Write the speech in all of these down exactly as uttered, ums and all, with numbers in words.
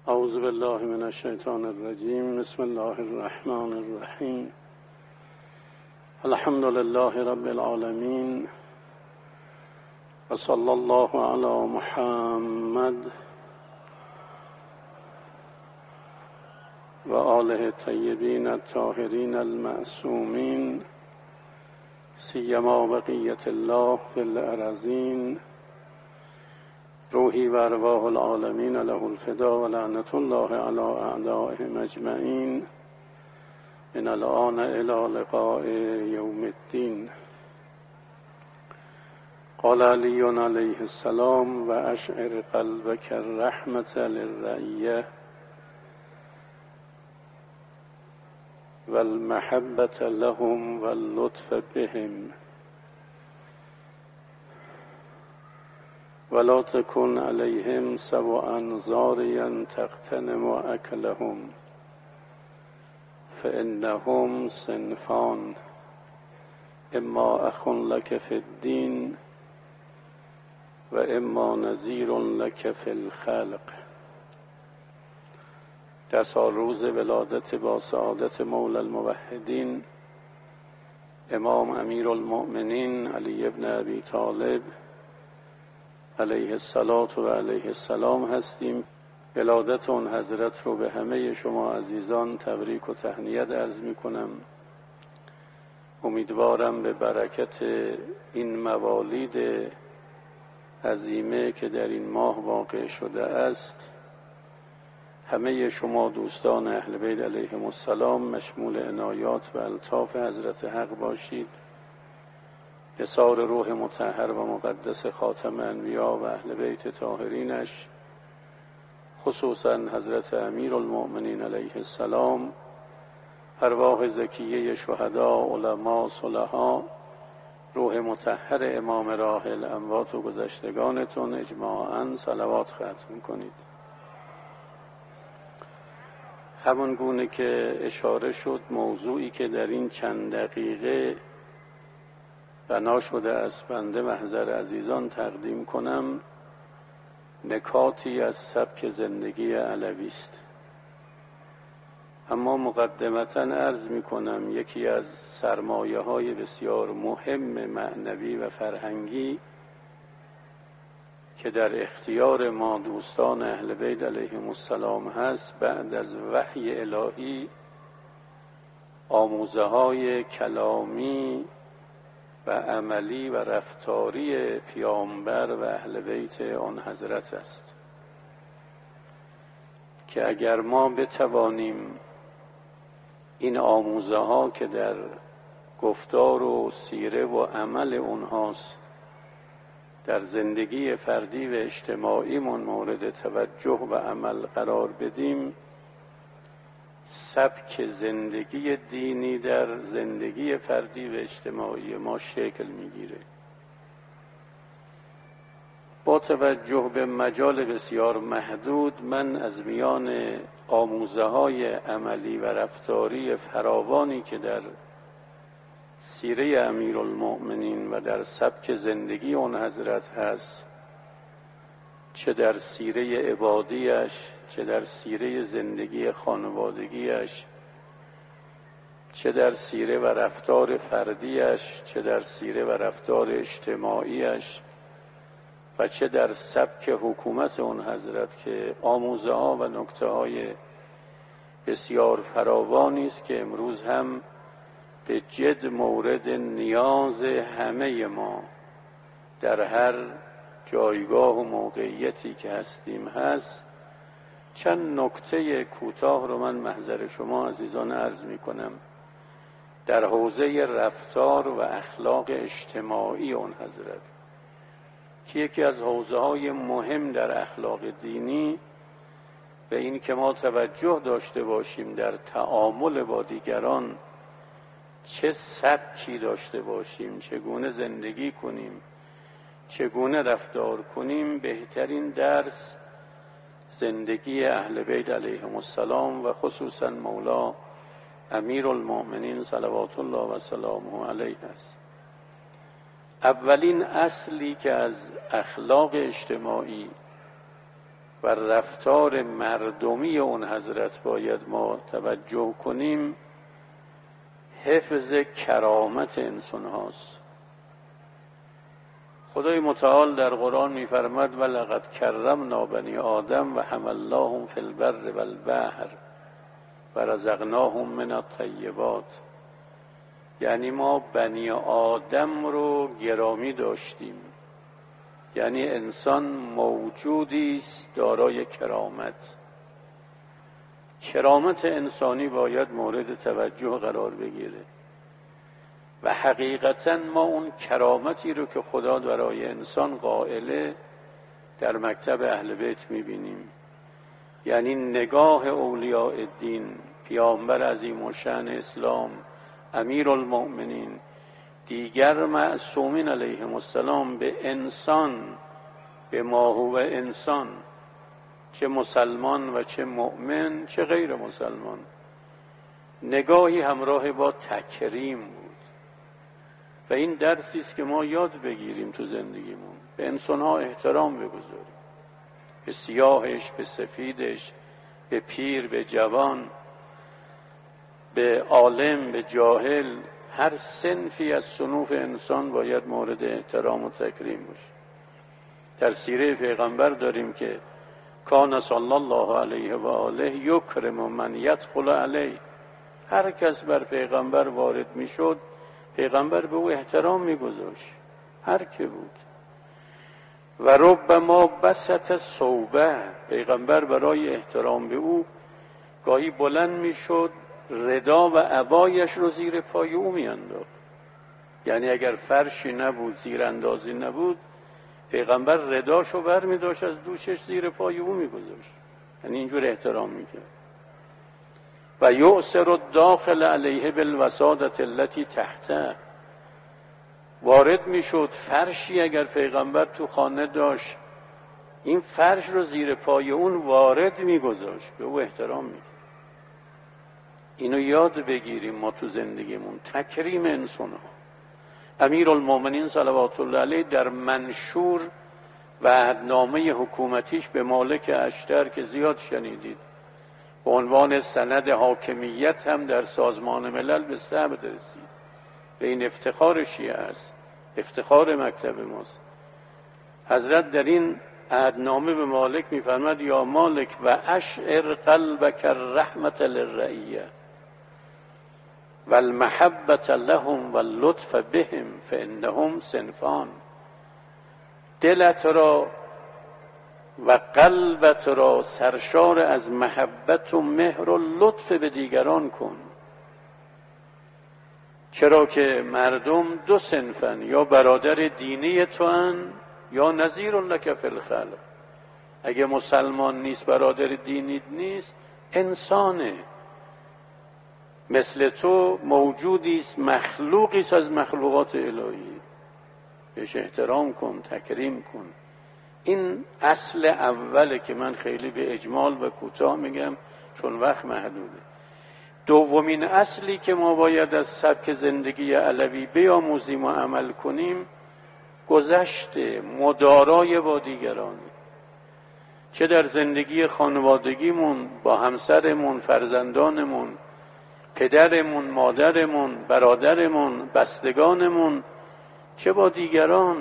اعوذ بالله من الشیطان الرجیم. بسم الله الرحمن الرحیم. الحمد لله رب العالمین و صلی الله علی محمد و آله الطیبین الطاهرین المعصومین، سیما بقیة الله فی الارضین. روحی و ارواح العالمین له الفدا و لعنت الله علی اعدائهم اجمعین من الآن الی لقاء یوم الدین. قال علی علیه السلام و اشعر قلبک الرحمة للرعیة و المحبة لهم و اللطف بهم ولا تكن عليهم سبعا زاريا تغتنم أكلهم فإنهم صنفان اما أخ لك في الدين و اما نذیر لك في الخلق. در سال روز ولادت با سعادت مولا الموحدین امام امیر المؤمنین علی ابن ابی طالب علیه الصلاة و علیه السلام هستیم. ولادت اون حضرت رو به همه شما عزیزان تبریک و تهنیت عرض می کنم. امیدوارم به برکت این موالید عظیمه که در این ماه واقع شده است همه شما دوستان اهل بیت علیهم السلام مشمول عنایات و الطاف حضرت حق باشید. اثار روح مطهر و مقدس خاتم انبیا و اهل بیت طاهرینش، خصوصا حضرت امیر المؤمنین علیه السلام، ارواح زکیه شهدا، علما، صلحا، روح مطهر امام راحل، اموات و گذشتگانتون اجماعاً صلوات ختم کنید. همون گونه که اشاره شد، موضوعی که در این چند دقیقه بنا شده از بنده محضر عزیزان تقدیم کنم، نکاتی از سبک زندگی علوی است. اما مقدمتاً عرض می کنم یکی از سرمایه های بسیار مهم معنوی و فرهنگی که در اختیار ما دوستان اهل بیت علیهم السلام هست، بعد از وحی الهی آموزه های کلامی و عملی و رفتاری پیامبر و اهل بیت آن حضرت است که اگر ما بتوانیم این آموزه ها که در گفتار و سیره و عمل اونهاست در زندگی فردی و اجتماعیمون مورد توجه و عمل قرار بدیم، سبک زندگی دینی در زندگی فردی و اجتماعی ما شکل میگیره. با توجه به مجال بسیار محدود، من از میان آموزه های عملی و رفتاری فراوانی که در سیره امیرالمؤمنین و در سبک زندگی اون حضرت هست، چه در سیره عبادیش، چه در سیره زندگی خانوادگیش، چه در سیره و رفتار فردیش، چه در سیره و رفتار اجتماعیش و چه در سبک حکومت اون حضرت، که آموزه ها و نکته های بسیار فراوانی است که امروز هم به جد مورد نیاز همه ما در هر جایگاه و موقعیتی که هستیم هست. چند نکته کوتاه رو من محضر شما عزیزان عرض می کنم در حوزه رفتار و اخلاق اجتماعی اون حضرت، که یکی از حوزه های مهم در اخلاق دینی به این که ما توجه داشته باشیم در تعامل با دیگران چه سبکی داشته باشیم، چگونه زندگی کنیم، چگونه رفتار کنیم. بهترین درس زندگی اهل بیت علیهم السلام و خصوصا مولا امیر المؤمنین صلوات الله و سلامه علیه است. اولین اصلی که از اخلاق اجتماعی و رفتار مردمی اون حضرت باید ما توجه کنیم، حفظ کرامت انسان هاست. خدای متعال در قرآن می‌فرماید ولقد کرمنا بنی آدم و حملناهم فی البر والبحر و رزقناهم من الطیبات. یعنی ما بنی آدم رو گرامی داشتیم، یعنی انسان موجودی است دارای کرامت. کرامت انسانی باید مورد توجه قرار بگیره و حقیقتا ما اون کرامتی رو که خدا برای انسان قائله در مکتب اهل بیت میبینیم. یعنی نگاه اولیاء الدین، پیامبر عظیم الشأن اسلام، امیر المؤمنین، دیگر معصومین علیهم السلام به انسان، به ما هو انسان، چه مسلمان و چه مؤمن چه غیر مسلمان، نگاهی همراه با تکریم بود. و این درسی است که ما یاد بگیریم تو زندگیمون، به انسانها احترام بگذاریم، به سیاهش، به سفیدش، به پیر، به جوان، به عالم، به جاهل، هر صنفی از صنوف انسان باید مورد احترام و تکریم باشه. در سیره پیغمبر داریم که کان صلی الله علیه و آله یکرم من یدخل علیه. هر کس بر پیغمبر وارد میشد پیغمبر به او احترام میگذاشت، هر که بود. و ربما بسط ثوبه، پیغمبر برای احترام به او گاهی بلند میشد ردا و عبایش رو زیر پای او میانداخت. یعنی اگر فرشی نبود، زیر اندازی نبود، پیغمبر رداشو بر میداشت از دوشش زیر پای او میگذاشت. یعنی اینجور احترام میکرد. و یؤثر الداخل علیه بالوسادة التي تحته، وارد میشد فرشی اگر پیغمبر تو خانه داشت، این فرش رو زیر پای اون وارد میگذاشت، به او احترام میکرد. اینو یاد بگیریم ما تو زندگیمون، تکریم انسان ها. امیر المؤمنین صلوات الله علیه در منشور و عهدنامه حکومتیش به مالک اشتر که زیاد شنیدید، به عنوان سند حاکمیت هم در سازمان ملل به ثبت رسید. به این افتخار شیعه است، افتخار مکتب ماست. حضرت در این عهدنامه به مالک میفرماد یا مالک و اشعر قلبک الرحمت للرعیه و المحبت لهم و اللطف بهم فانهم صنفان. دلت را و قلبت را سرشار از محبت و مهر و لطف به دیگران کن، چرا که مردم دو صنفن، یا برادر دینی تو ان یا نظیر لک فی الخلق. اگه مسلمان نیست، برادر دینی نیست، انسانه مثل تو، موجودی است، مخلوقی است از مخلوقات الهی. بهش احترام کن، تکریم کن. این اصل اوله که من خیلی به اجمال و کوتاه میگم چون وقت محدوده. دومین اصلی که ما باید از سبک زندگی علوی بیاموزیم و عمل کنیم، گذشت مدارای با دیگران، چه در زندگی خانوادگیمون با همسرمون، فرزندانمون، پدرمون، مادرمون، برادرمون، بستگانمون، چه با دیگران.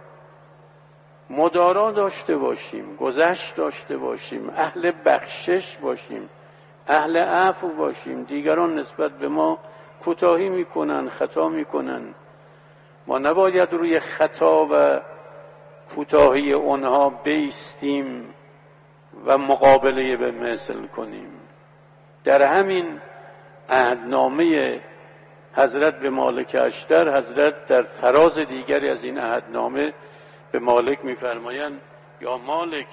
مدارا داشته باشیم، گذشت داشته باشیم، اهل بخشش باشیم، اهل عفو باشیم. دیگران نسبت به ما کوتاهی میکنن، خطا میکنن، ما نباید روی خطا و کوتاهی اونها بیستیم و مقابله به مثل کنیم. در همین عهدنامه حضرت به مالک اشتر، حضرت در فراز دیگری از این عهدنامه به مالک میفرمایند یا مالک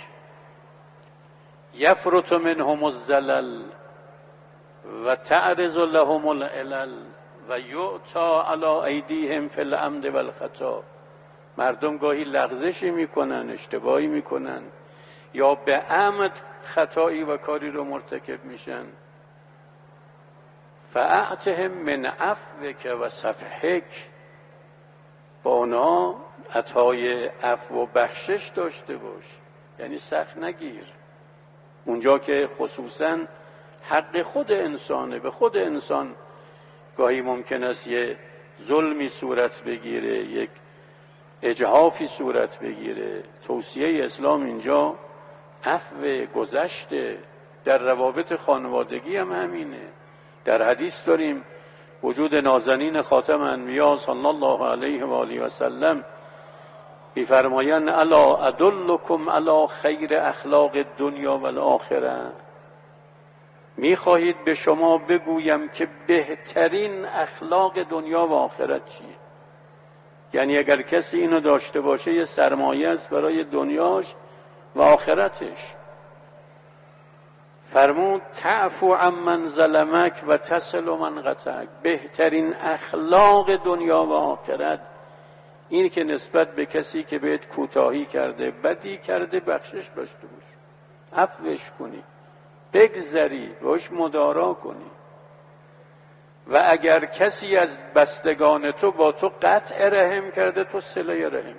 یفرط منهم الزلل و تعرض لهم العلل و یعطا علی ایدیهم فی العمد و الخطا. مردم گاهی لغزشی میکنن، اشتباهی میکنن، یا به عمد خطایی و کاری رو مرتکب میشن. فاعطهم من عفوک و صفحک، با اونا عطای عفو و بخشش داشته باش، یعنی سخت نگیر. اونجا که خصوصا حق خود انسانه، به خود انسان گاهی ممکن است یه ظلمی صورت بگیره، یک اجحافی صورت بگیره. توصیه اسلام اینجا عفو، گذشته. در روابط خانوادگی هم همینه. در حدیث داریم وجود نازنین خاتم انبیا صلی الله علیه و آله و سلم می‌فرمایند الا ادلکم علی خیر اخلاق الدنیا و الاخره، می‌خواهید به شما بگویم که بهترین اخلاق دنیا و آخرت چیه؟ یعنی اگر کسی اینو داشته باشه یه سرمایه است برای دنیاش و آخرتش. فرمود تعفو عمن ظلمک و تصل من قطعک. بهترین اخلاق دنیا و آخرت این که نسبت به کسی که بهت کوتاهی کرده، بدی کرده، بخشش داشته باش، عفوش کنی، بگذری، باش مدارا کنی. و اگر کسی از بستگان تو با تو قطع رحم کرده، تو صله رحم.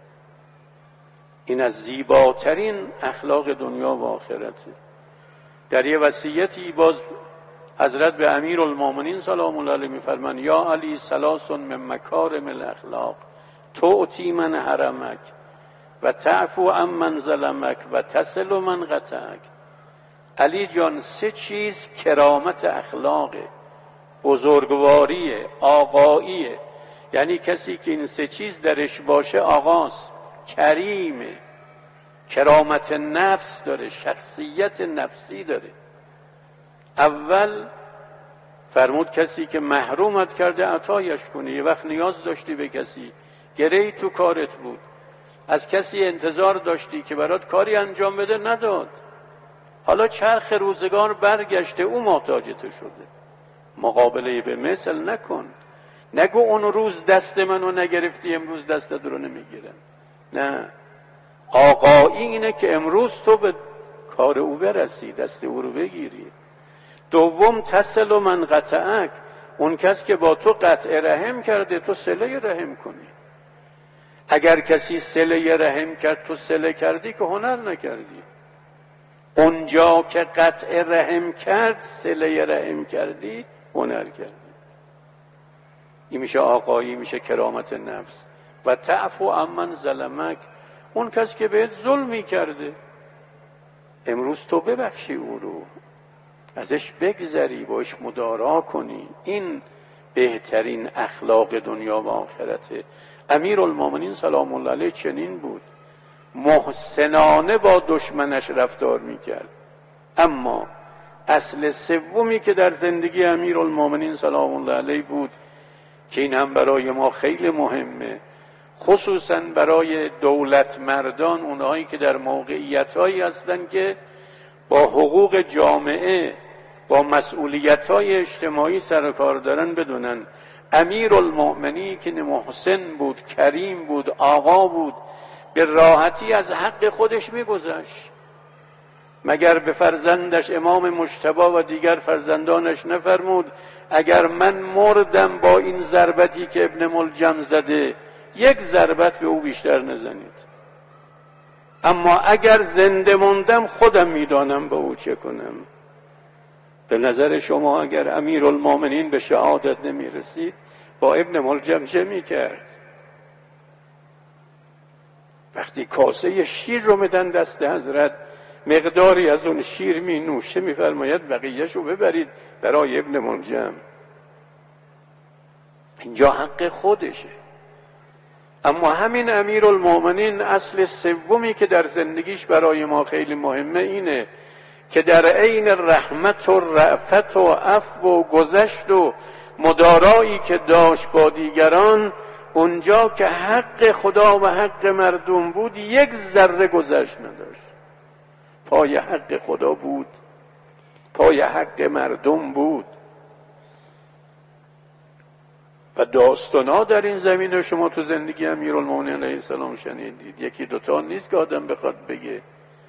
این از زیباترین اخلاق دنیا و آخرته. در یه وصیتی باز حضرت به امیرالمومنین سلام الله علیه میفرمان یا علی ثلاث من مکارم الاخلاق تعطی من حرمک و تعفو عمن ظلمک و تصل من قطعک. علی جان، سه چیز کرامت اخلاقه، بزرگواریه، آقاییه. یعنی کسی که این سه چیز درش باشه آقاست، کریمه، کرامت نفس داره، شخصیت نفسی داره. اول فرمود کسی که محرومت کرده عطایش کنی. یه وقت نیاز داشتی به کسی، گرهی تو کارت بود، از کسی انتظار داشتی که برات کاری انجام بده، نداد. حالا چرخ روزگار برگشته، او محتاج تو شده. مقابله به مثل نکن. نگو اون روز دست منو نگرفتی امروز دستت رو نمیگیرم. نه، آقایی اینه که امروز تو به کار او برسی، دست او رو بگیری. دوم تصل من قطعک، اون کس که با تو قطع رحم کرده تو صله رحم کنی. اگر کسی صله رحم کرد تو صله کردی که هنر نکردی. اونجا که قطع رحم کرد صله رحم کردی، هنر کردی. این میشه آقایی، میشه کرامت نفس. و تعفو عمن ظلمک، اون کس که بهت ظلمی کرده امروز تو ببخشی او رو، ازش بگذری، باش مدارا کنی. این بهترین اخلاق دنیا و آخرته. امیرالمومنین سلام الله علیه چنین بود، محسنانه با دشمنش رفتار میکرد. اما اصل سومی که در زندگی امیرالمومنین سلام الله علیه بود که این هم برای ما خیلی مهمه، خصوصا برای دولت مردان، اونهایی که در موقعیت‌هایی هستن که با حقوق جامعه، با مسئولیت‌های اجتماعی سر کار دارن، بدونن امیرالمؤمنین که محسن بود، کریم بود، آقا بود، به راحتی از حق خودش میگذشت. مگر به فرزندش امام مجتبی و دیگر فرزندانش نفرمود اگر من مردم با این ضربتی که ابن ملجم زده، یک ضربت به او بیشتر نزنید، اما اگر زنده موندم خودم میدانم با او چه کنم. به نظر شما اگر امیرالمومنین به شهادت نمیرسید با ابن ملجم چه میکرد؟ وقتی کاسه شیر رو میدن دست حضرت، مقداری از اون شیر می نوشه، میفرماید بقیه‌شو رو ببرید برای ابن ملجم. اینجا حق خودشه. اما همین امیرالمومنین اصل سومی که در زندگیش برای ما خیلی مهمه اینه که در عین رحمت و رأفت و عفو و گذشت و مدارایی که داشت با دیگران، اونجا که حق خدا و حق مردم بود یک ذره گذشت نداشت. پای حق خدا بود، پای حق مردم بود. و داستانا در این زمینه شما تو زندگی امیرالمومنین علیه السلام شنیدید، یکی دوتا نیست که آدم بخواد بگه.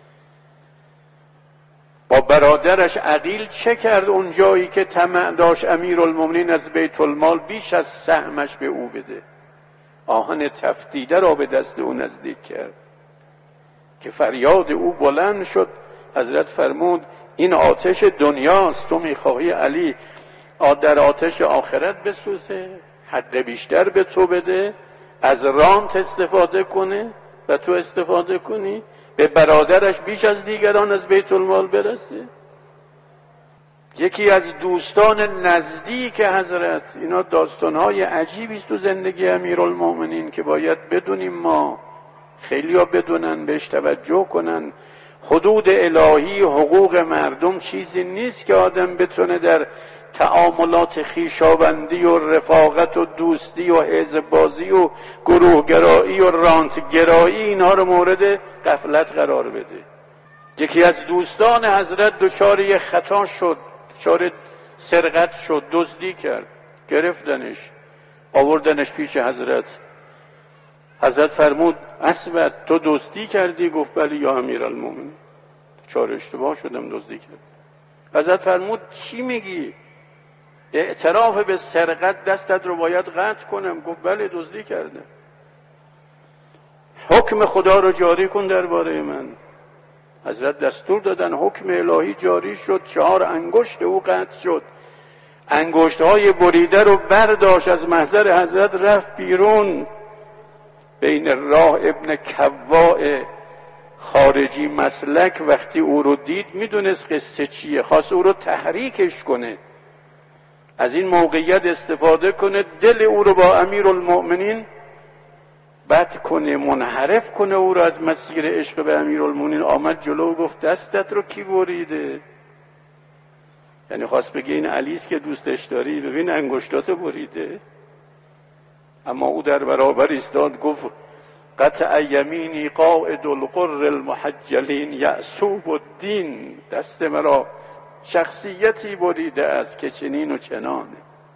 با برادرش عقیل چه کرد اون جایی که طمع داشت امیرالمومنین از بیت المال بیش از سهمش به او بده؟ آهن تفتیده را به دست او نزدیک کرد که فریاد او بلند شد حضرت فرمود این آتش دنیاست، تو میخواهی علی در آتش آخرت بسوزه، حق بیشتر به تو بده، از رانت استفاده کنه و تو استفاده کنی، به برادرش بیش از دیگران از بیت المال برسه. یکی از دوستان نزدیک حضرت، اینا داستانهای عجیبی است تو زندگی امیرالمومنین که باید بدونیم، ما خیلی ها بدونن، بهش توجه کنن. حدود الهی، حقوق مردم چیزی نیست که آدم بتونه در تعاملات خویشاوندی و رفاقت و دوستی و حزب بازی و گروهگرایی و رانتگرایی اینها رو مورد غفلت قرار بده. یکی از دوستان حضرت دچار یک خطا شد، دچار سرقت شد، دزدی کرد، گرفتنش، آوردنش پیش حضرت. حضرت فرمود اسود تو دزدی کردی؟ گفت بله یا امیرالمومنین، دچار اشتباه شدم، دزدی کردم. حضرت فرمود چی میگی؟ اعتراف به سرقت دستت رو باید قطع کنم؟ گفت بله دزدی کردم. حکم خدا رو جاری کن درباره من. حضرت دستور دادن، حکم الهی جاری شد، چهار انگشت او قطع شد. انگشت های بریده رو برداشت، از محضر حضرت رفت بیرون. بین راه ابن کواء خارجی مسلک وقتی او رو دید میدونست قصه چیه، خواست او رو تحریکش کنه، از این موقعیت استفاده کنه، دل او رو با امیرالمؤمنین بد کنه، منحرف کنه او رو از مسیر عشق به امیرالمؤمنین. آمد جلو و گفت دستت رو کی بریده؟ یعنی خواست بگه این علیست که دوستش داری، ببین انگشتاتو بریده. اما او در برابر ایستاد، گفت قطع یمینی قائد القر المحجلین یعصوب الدین، دست مرا شخصیتی بریده است که چنین و چنانه.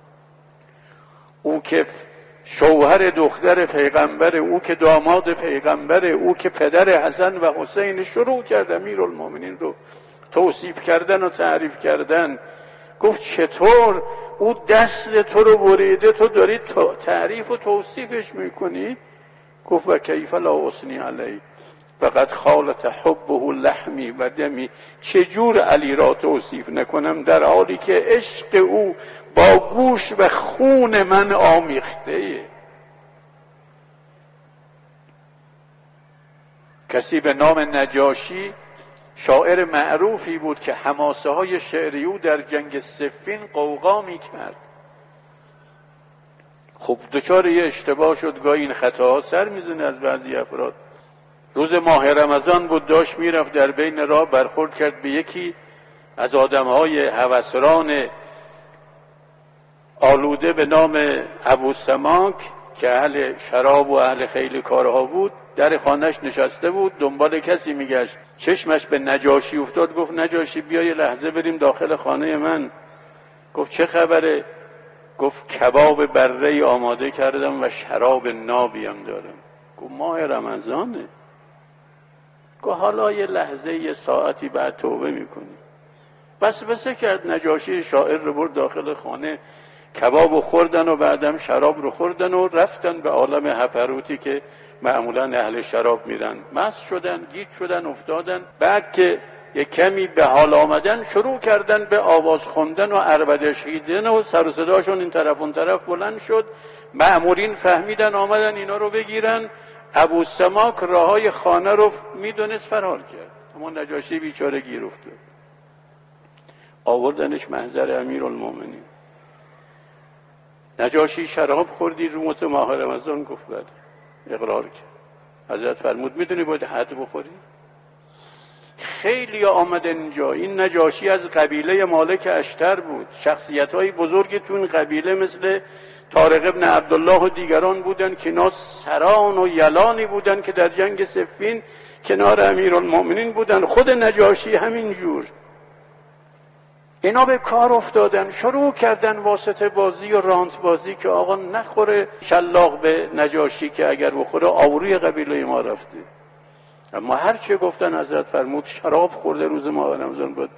او که شوهر دختر پیغمبر، او که داماد پیغمبر، او که پدر حسن و حسین، شروع کرد امیرالمومنین رو توصیف کردن و تعریف کردن. گفت چطور او دست تو رو بریده، تو داری تعریف و توصیفش میکنی؟ گفت و کیف لا اثنی علی فقط خالت حبه لحمی و دمی، چجور علی را توصیف نکنم در حالی که عشق او با گوش و خون من آمیخته. کسی به نام نجاشی، شاعر معروفی بود که حماسه های شعری او در جنگ صفین قوقا می کرد. خب دچار یه اشتباه شد، گاهی این خطاها سر میزنه از بعضی افراد. روز ماه رمضان بود، داشت میرفت، در بین راه برخورد کرد به یکی از آدمهای هوسران آلوده به نام ابو سماک که اهل شراب و اهل خیلی کارها بود. در خانهش نشسته بود، دنبال کسی میگشت، چشمش به نجاشی افتاد. گفت نجاشی بیا یه لحظه بریم داخل خانه من. گفت چه خبره؟ گفت کباب بره آماده کردم و شراب نابیم دارم. گفت ماه رمضانه. گفت حالا یه لحظه یه ساعتی بعد توبه میکنی. بس بسه کرد. نجاشی شاعر رو برد داخل خانه، کباب رو خوردن و بعدم شراب رو خوردن و رفتن به عالم هپروتی که معمولا اهل شراب میرن. مست شدن، گیج شدن، افتادن. بعد که یک کمی به حال آمدن شروع کردن به آواز خوندن و عربده شیدن و سر و صداشون این طرف اون طرف بلند شد. مأمورین فهمیدن، آمدن اینا رو بگیرن. ابو سماک راهای خانه رو میدونست، فرار کرد. اما نجاشی بیچاره گیر افتاد. آوردنش محضر امیرالمومنین. نجاشی شراب خوردی رو مت ماه رمضان؟ گفت بله. اقرار کرد. حضرت فرمود میدونی باید حد بخوری؟ خیلی آمدن اینجا. این نجاشی از قبیله مالک اشتر بود. شخصیت‌های بزرگی تو این قبیله مثل طارق ابن عبدالله و دیگران بودن که اینا سران و یلانی بودن که در جنگ صفین کنار امیرالمومنین بودن. خود نجاشی همین جور. اینا به کار افتادن، شروع کردن واسطه بازی و رانت بازی که آقا نخوره شلاق به نجاشی که اگر بخوره آوروی قبیله ما رفته. اما هر چه گفتن حضرت فرمود شراب خورده روز ماه رمضان بود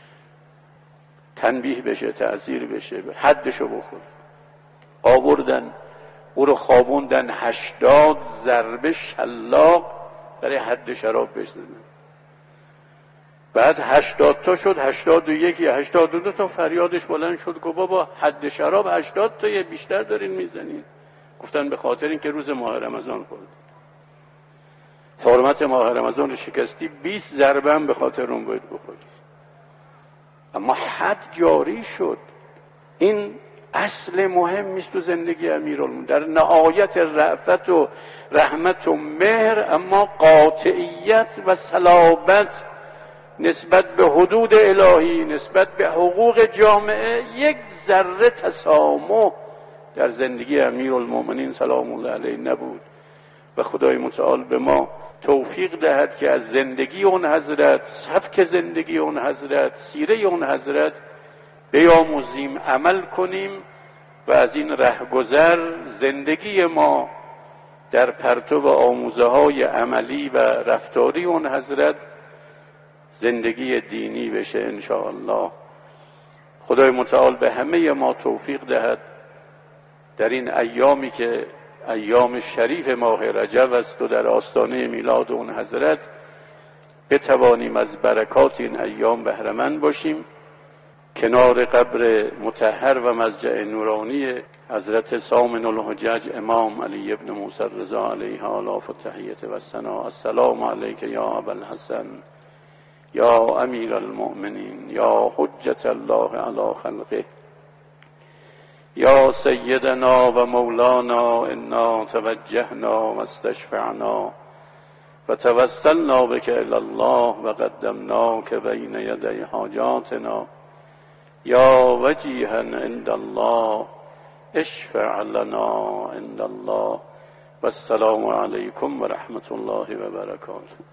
تنبیه بشه، تعذیر بشه، حدشو بخور. آوردن او رو خوابوندن، هشتاد ضربه شلاق برای حد شراب بزنن. بعد هشتاد تا شد، هشتاد و یک یا هشتاد و دو تا فریادش بلند شد، گفت بابا حد شراب هشتاد تا یه بیشتر دارین میزنین. گفتن به خاطر اینکه روز ماه رمضان خورد، حرمت ماه رمضان رو شکستی، بیست ضربه هم به خاطر اون باید بخوری. اما حد جاری شد. این اصل مهمی است تو زندگی امیرالمومنین، در نهایت رأفت و رحمت و مهر، اما قاطعیت و صلابت نسبت به حدود الهی، نسبت به حقوق جامعه، یک ذره تسامح در زندگی امیرالمومنین سلام الله علیه نبود. و خدای متعال به ما توفیق دهد که از زندگی اون حضرت، سبک زندگی اون حضرت، سیره اون حضرت بیاموزیم، عمل کنیم و از این رهگذر زندگی ما در پرتو آموزه های عملی و رفتاری اون حضرت زندگی دینی بشه انشاءالله. خدای متعال به همه ما توفیق دهد در این ایامی که ایام شریف ماه رجب است و در آستانه میلاد اون حضرت بتوانیم از برکات این ایام بهره‌مند باشیم، کنار قبر مطهر و مضجع نورانی حضرت سامن الحجج امام علی ابن موسی رضا علیه آلاف التحیت و الثنا. السلام علیک یا ابوالحسن یا امیر المؤمنین یا حجت الله علی خلقه یا سیدنا و مولانا، انا توجهنا و استشفعنا و توسلنا بک الی الله و قدمناک بین یدی حاجاتنا یا وجیها عند الله اشفع لنا عند الله. و السلام علیکم و رحمت الله و برکاته.